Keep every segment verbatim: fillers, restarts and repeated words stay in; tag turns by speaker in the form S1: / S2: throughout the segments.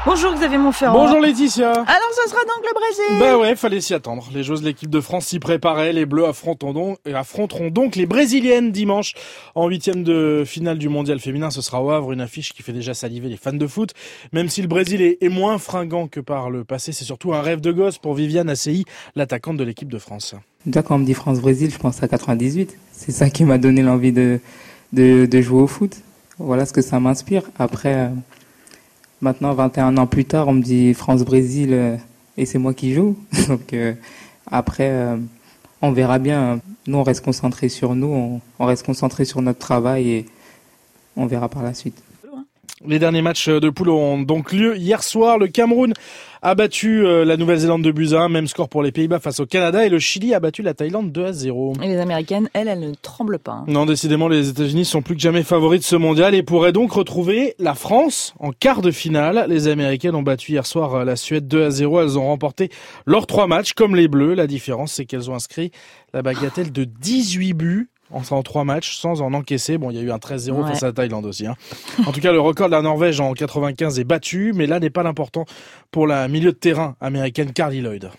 S1: Bonjour Xavier Montferrand.
S2: Bonjour Laetitia.
S1: Alors ce sera donc le Brésil.
S2: Bah ouais, fallait s'y attendre. Les joueuses de l'équipe de France s'y préparaient. Les Bleus affronteront donc, affronteront donc les Brésiliennes dimanche en huitième de finale du mondial féminin. Ce sera au Havre, une affiche qui fait déjà saliver les fans de foot. Même si le Brésil est, est moins fringant que par le passé, c'est surtout un rêve de gosse pour Viviane Assey, l'attaquante de l'équipe de France.
S3: Déjà, quand on me dit France-Brésil, je pense à quatre-vingt-dix-huit. C'est ça qui m'a donné l'envie de, de, de jouer au foot. Voilà ce que ça m'inspire. Après, euh, maintenant, vingt et un ans plus tard, on me dit France-Brésil euh, et c'est moi qui joue. Donc euh, après, euh, on verra bien. Nous, on reste concentrés sur nous, on, on reste concentrés sur notre travail et on verra par la suite.
S2: Les derniers matchs de poule ont donc lieu hier soir. Le Cameroun a battu la Nouvelle-Zélande de buts à un, même score pour les Pays-Bas face au Canada, et le Chili a battu la Thaïlande deux à zéro.
S1: Et les Américaines, elles, elles ne tremblent pas. Hein.
S2: Non, décidément, les États-Unis sont plus que jamais favoris de ce mondial et pourraient donc retrouver la France en quart de finale. Les Américaines ont battu hier soir la Suède deux à zéro. Elles ont remporté leurs trois matchs comme les Bleus. La différence, c'est qu'elles ont inscrit la bagatelle de dix-huit buts en trois matchs sans en encaisser. Bon, il y a eu un treize zéro ouais. face à la Thaïlande aussi. Hein. En tout cas, le record de la Norvège en quatre-vingt-quinze est battu, mais là n'est pas l'important pour la milieu de terrain américaine Carly Lloyd.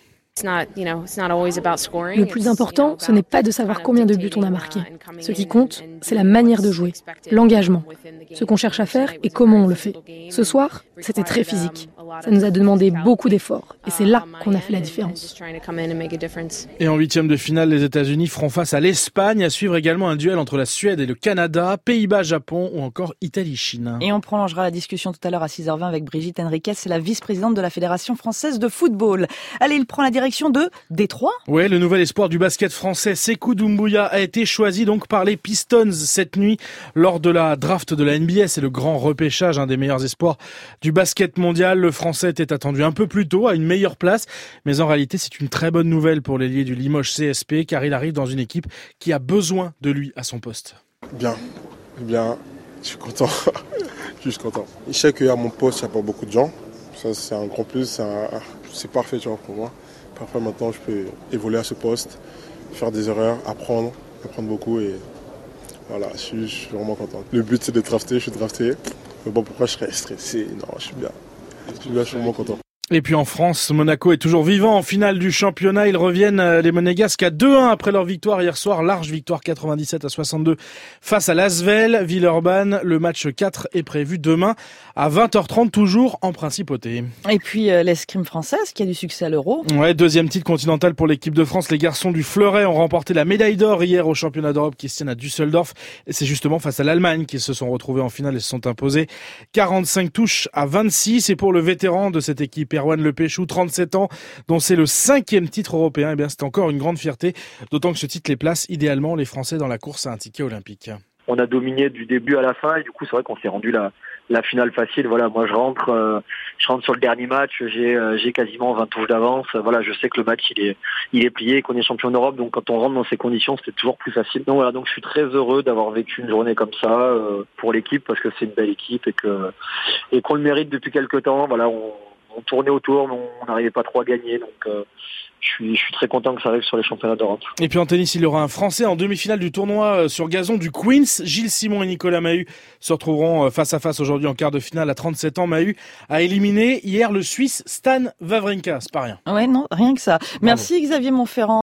S4: Le plus important, ce n'est pas de savoir combien de buts on a marqués. Ce qui compte, c'est la manière de jouer, l'engagement, ce qu'on cherche à faire et comment on le fait. Ce soir, c'était très physique. Ça nous a demandé beaucoup d'efforts et c'est là qu'on a fait la différence.
S2: Et en huitième de finale, les États-Unis feront face à l'Espagne. À suivre également un duel entre la Suède et le Canada, Pays-Bas-Japon ou encore Italie-Chine.
S1: Et on prolongera la discussion tout à l'heure à six heures vingt avec Brigitte Henriquez, c'est la vice-présidente de la Fédération française de football. Allez, il prend la direction de Détroit.
S2: Ouais, le nouvel espoir du basket français, Sékou Doumbouya, a été choisi donc par les Pistons cette nuit lors de la draft de la N B A. C'est le grand repêchage, un des meilleurs espoirs du basket mondial. Le Français était attendu un peu plus tôt, à une meilleure place. Mais en réalité, c'est une très bonne nouvelle pour l'ailier du Limoges C S P, car il arrive dans une équipe qui a besoin de lui à son poste.
S5: Bien, bien, je suis content. Je suis content. Je sais qu'à mon poste, il n'y a pas beaucoup de gens. Ça, c'est un grand plus, c'est, un... c'est parfait tu vois, pour moi. Après, maintenant, je peux évoluer à ce poste, faire des erreurs, apprendre, apprendre beaucoup et voilà, je suis, je suis vraiment content. Le but, c'est d'être drafté, je suis drafté. Mais bon, pourquoi je serais stressé? Non, je suis bien. Je suis bien, je suis vraiment content.
S2: Et puis en France, Monaco est toujours vivant en finale du championnat. Ils reviennent, les Monégasques, à deux un après leur victoire hier soir. Large victoire quatre-vingt-dix-sept à soixante-deux face à l'Asvel. Villeurbanne, le match quatre est prévu demain à vingt heures trente, toujours en principauté.
S1: Et puis euh, l'escrime française qui a du succès à l'Euro.
S2: Ouais, deuxième titre continental pour l'équipe de France. Les garçons du Fleuret ont remporté la médaille d'or hier au championnat d'Europe qui se tient à Düsseldorf. Et c'est justement face à l'Allemagne qu'ils se sont retrouvés en finale et se sont imposés quarante-cinq touches à vingt-six. Et pour le vétéran de cette équipe, Erwan Le Péchou, trente-sept ans, dont c'est le cinquième titre européen, eh bien c'est encore une grande fierté, d'autant que ce titre les place idéalement les Français dans la course à un ticket olympique.
S6: On a dominé du début à la fin et du coup c'est vrai qu'on s'est rendu la, la finale facile. Voilà, moi je rentre, euh, je rentre sur le dernier match, j'ai, euh, j'ai quasiment vingt touches d'avance. Voilà, je sais que le match il est, il est plié, qu'on est champion d'Europe, donc quand on rentre dans ces conditions, c'était toujours plus facile. Donc voilà, donc je suis très heureux d'avoir vécu une journée comme ça euh, pour l'équipe parce que c'est une belle équipe et que et qu'on le mérite depuis quelques temps. Voilà, on On tournait autour, mais on n'arrivait pas trop à gagner. Donc, euh, je suis, je suis très content que ça arrive sur les championnats d'Europe.
S2: Et puis en tennis, il y aura un Français en demi-finale du tournoi sur gazon du Queens. Gilles Simon et Nicolas Mahut se retrouveront face à face aujourd'hui en quart de finale à trente-sept ans. Mahut a éliminé hier le Suisse Stan Wawrinka. C'est pas rien.
S1: Ouais, non, rien que ça. Merci Xavier Montferrand.